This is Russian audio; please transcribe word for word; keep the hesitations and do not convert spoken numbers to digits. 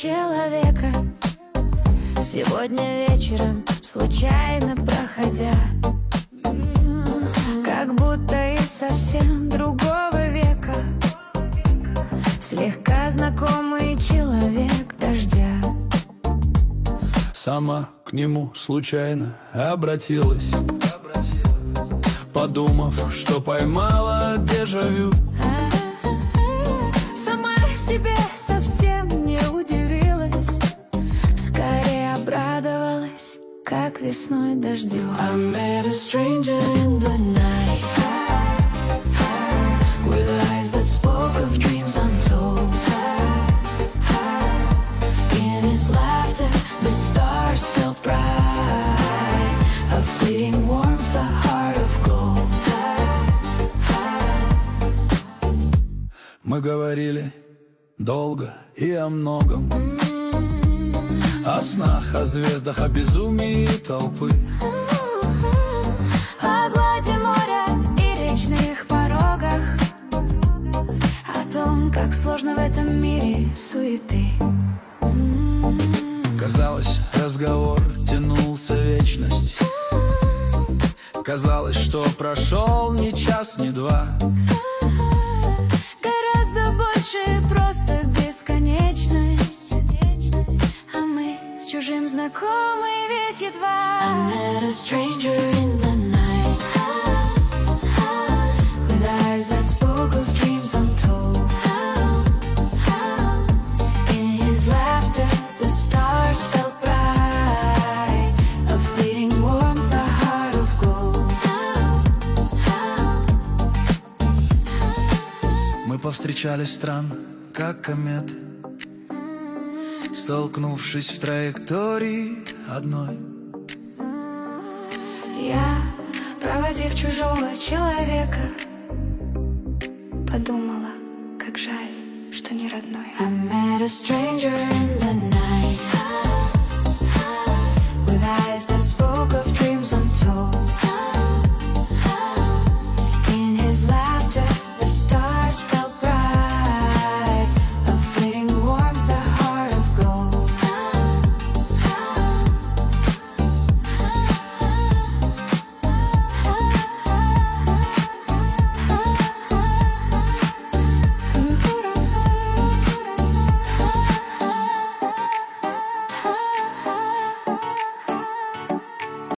человека. Сегодня вечером, случайно проходя, как будто из совсем другого века, слегка знакомый человек дождя. Сама к нему случайно обратилась, подумав, что поймала дежавю. Сама себе совсем не удивилась, скорее обрадовалась, как весной дождю. I met a stranger in the night, with eyes that spoke of dreams untold. In his laughter the stars felt bright, a fleeting warmth, a heart of gold. Мы говорили долго и о многом, о снах, о звездах, о безумии толпы, О глади моря и речных порогах, о том, как сложно в этом мире суеты. Казалось, разговор тянулся вечность, казалось, что прошел ни час, ни два. Гораздо больше просто бесконечность, а мы с чужим знакомы ведь едва. I met a stranger in the night, with eyes that spoke of dreams untold. In his laughter the stars felt bright, a fleeting warmth, a heart of gold. Мы повстречались странно, как кометы, столкнувшись в траектории одной. Я, проводив чужого человека, подумала, как жаль, что не родной. I met a stranger in the night.